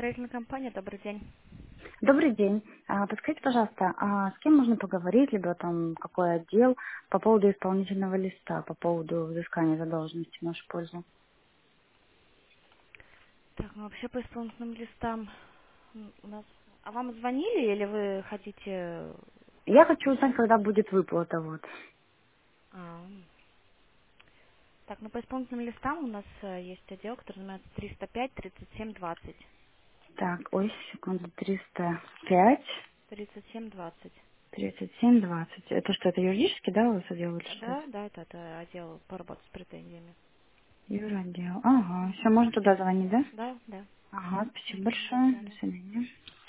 Строительная компания, добрый день. Добрый день. Подскажите, пожалуйста, с кем можно поговорить, либо там какой отдел по поводу исполнительного листа, по поводу взыскания задолженности в нашу пользу? Так, ну вообще по исполнительным листам у нас... А вам звонили или вы хотите... Я хочу узнать, когда будет выплата, вот. А, так, ну по исполнительным листам у нас есть отдел, который называется 305-37-20. Так, ой, секунду, 305, 37-20. 37, 20. Это что, это юридический, да, у вас отдел или что это? Да, да, это отдел по работе с претензиями. Юротдел. Ага, все, Мгм. можно туда звонить, да? Да, да. Ага, спасибо Мгм, до большое. До свидания. свидания.